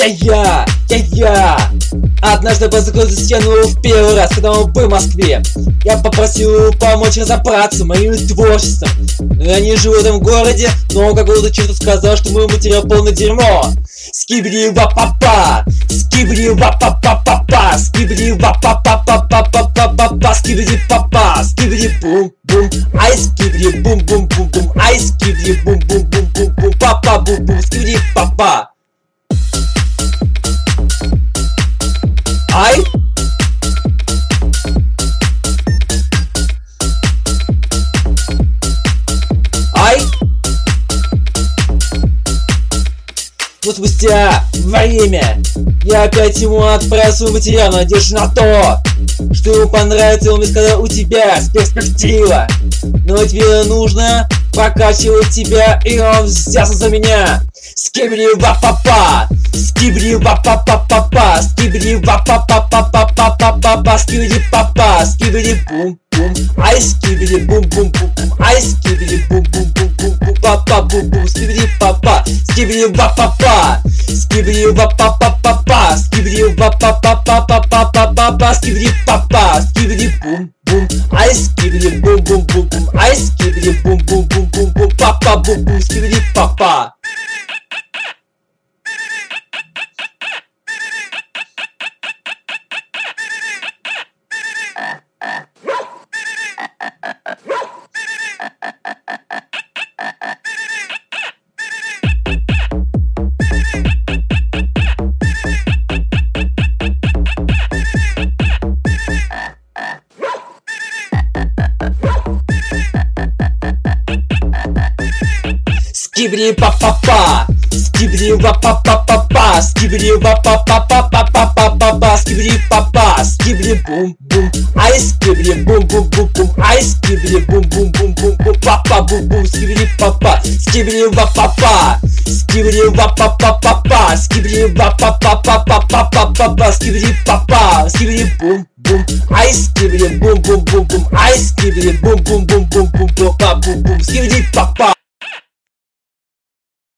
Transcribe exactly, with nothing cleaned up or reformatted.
Я, я, я, я. Однажды познакомился с стену в первый раз, когда он был в Москве. Я попросил помочь разобраться с моим творчеством. Но я не живу в этом городе, но какого-то черта сказал, что мой материал полное дерьмо. Скибиди ва па па, скибиди ва па па па па, скибиди ва па па па па па па па па, скибиди па па, скибиди бум бум, ай скибиди бум бум бум бум, ай скибиди бум бум бум бум бум, па па бум бум, скибиди па па. Ай! Ай! Но спустя время я опять ему отправил свой материал, в надежде на то, что ему понравится, и он мне сказал: у тебя перспектива, но тебе нужно прокачивать тебя, и он взялся за меня. Скибиди ва па па, скибиди ва па па па па, скибиди ва па па па па па па па па, скибиди па па, скибиди бум бум, ай скибиди бум бум бум бум, ай скибиди бум бум бум бум бум, па па бум бум, скибиди па па, скибиди ва па па, скибиди ва па па па па, скибиди ва па па па па па па па па, скибиди па па, скибиди бум бум, ай скибиди бум бум бум бум, ай скибиди бум бум бум бум бум, па па бум бум, скибиди па па. Скибиди па па па, скибиди ва па па па па, скибиди ва па па па па па па па па, скибиди па па, скибиди бум бум, ай скибиди бум бум бум бум, ай скибиди бум бум бум бум бум, па па бум бум, скибиди па па, скибиди ва па па, скибиди ва па па па па, скибиди ва па па па па па па па па, скибиди па па, скибиди бум бум, ай скибиди бум бум бум бум, ай скибиди бум бум бум бум бум бум, па бум бум, скибиди па па.